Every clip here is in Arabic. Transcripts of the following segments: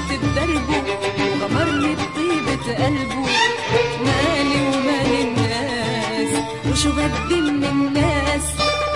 مشيت بدربه وغمرني بطيبة قلبه. مالي ومال الناس وشو بدي من الناس.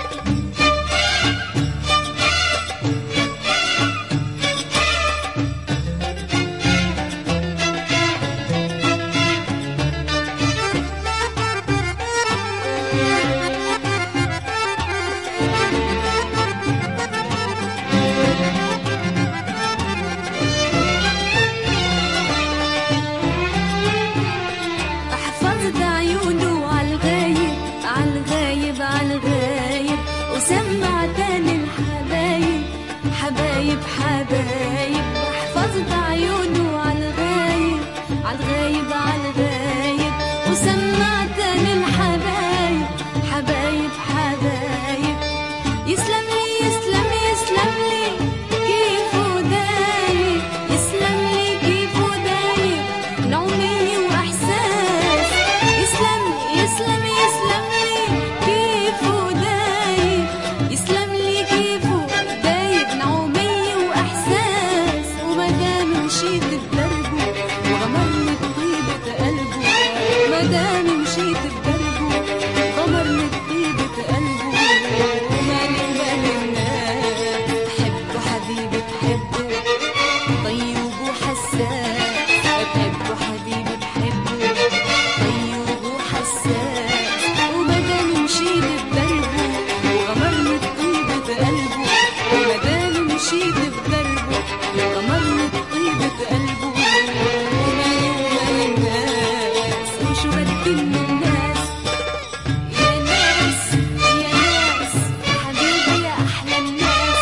وسمعتني الحبايب حبايب حبايب، وحفظت عيونه عالغايب عالغايب عالغايب. وسمعتني الحبايب حبايب حبايب. يسلم لي يسلم يسلم لي كيفه دايب، يسلم لي كيفه دايب نعومي وإحساس. يسلم يسلم يسلم لي كيفه دايب، يسلم لي كيفه دايب نعومي وإحساس. ومدام مشيت بدربه وغمرني بطيبة قلبه، مدام مشيت بدربه وغمرني بطيبة قلبه. ومالي ومال الناس بحبه حبيبي بحبه طيب وحساس. بحبه حبيبي بحبه طيب وحساس. ومدام مشيت بدربه وغمرني بطيبة قلبه، ومدام مشيت بدربه وغمرني بطيبة قلبه. ومالي ومال الناس وشو بدي من الناس. يا ناس يا ناس حبيبي يا أحلى الناس.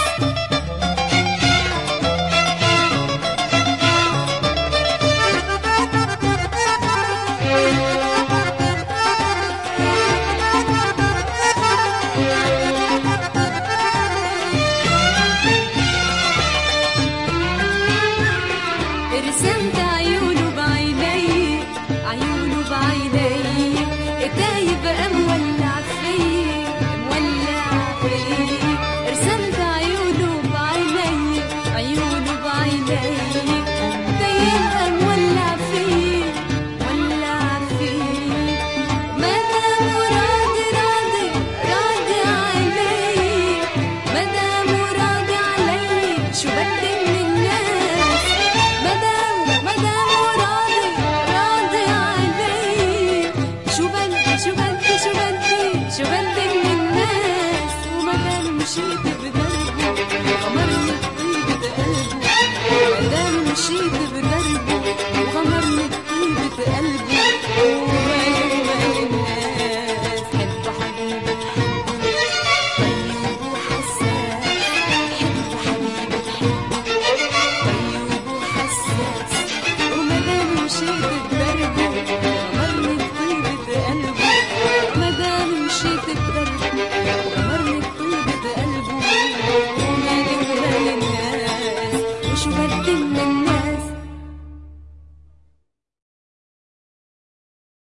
رسمت عيونه بعيني عيونه بعيني، تايب مولع فيي مولع فيي. رسمت عيونه بعيني عيونه بعيني، تايب مولع فيي مولع فيي. مدام راضي راضي راضي علي، مدام راضي علي شو بدي من الناس. مدام راضي راضي علي شو بدي شو بدي شو بدي شو بدي من الناس. ومدام مشيت بدربه وغمرني بطيبة قلبه، مدام مشيت بدربه وغمرني بطيبة قلبه. ومالي ومال الناس بحبه حبيبي بحبه طيب وحساس. بحبه حبيبي بحبه طيب وحساس. ومدام مشيت بدربه وغمرني بطيبة قلبه، مدام مشيت بدربه